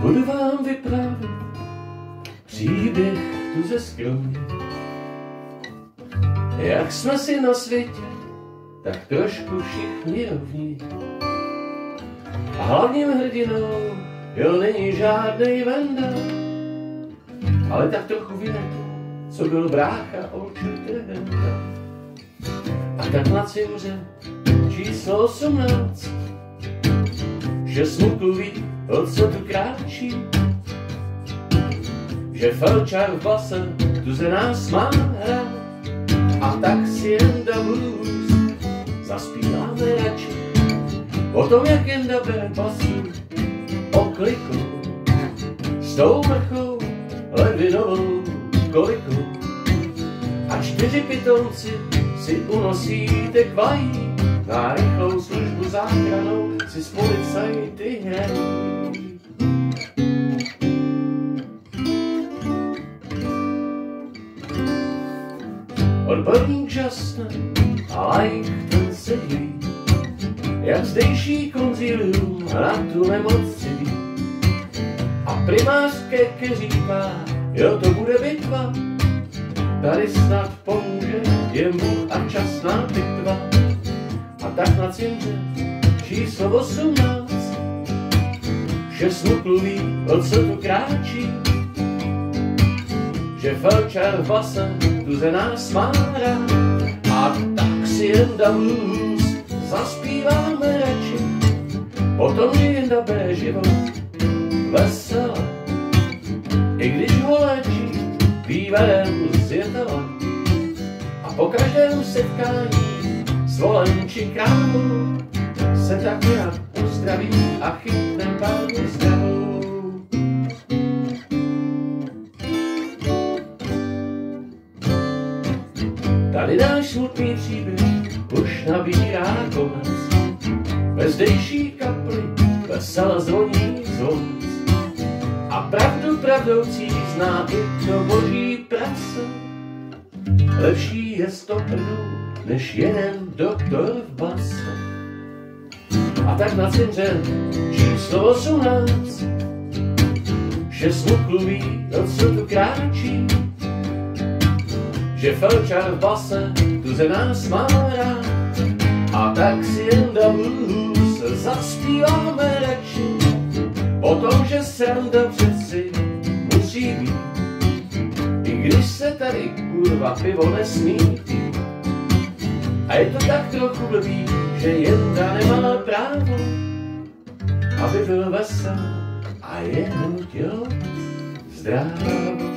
Budu vám vyprávět příběh tu ze skromí. Jak jsme si na světě tak trošku všichni rovní. A hlavním hrdinou, jo, není žádnej Venda, ale tak trochu vinek, co byl brácha Olčer Trhenda. A tak na cimře číslo 18, že smutku ví, o co tu kráčí, že felčar v base tu ze nás má hrát. A tak si Jenda blues zaspíváme radši o tom, jak Jenda bere basu oklikou s tou mrchou ledvinovou kolikou. A 4 pitomci si unosíte kvají, na rychlou službu záchranou si s policajty hrají. Odborník žasne a laik ten sedí, jak zdejší konzilium na tu nemoc cílí. A primář Keke říká, jo, to bude bitva, tady snad pomůže jen Bůh a časná bitva. A tak na cimře číslo 18, že smutku ví, o co tu kráčí, že felčar v base tu ze nás má rád. A tak si Jenda blues zaspíváme radši potom, že Jenda bere život vesele, i když ho léčí vývarem z jetele. A po každém setkání s volem či kávou se tak nějak uzdraví a chytne pánu zdravou. Tady náš smutný příběh už nabírá konec. Ve zdejší kapli vesele zvoní zvonec. A pravdu pravdoucí zná i to boží prase. Lepší je 100 prdů, než jeden doktor v base. A tak na cimře číslo 18, že smutku ví, o co tu kráčí, že felčar v base tu ze nás má rád. A tak si Jenda blues zaspíváme radši o tom, že sranda přeci musí být, i když se tady kurva pivo nesmí pít. A je to tak trochu blbý, že Jenda nemá právo, aby byl vesel a jeho tělo zdrávo.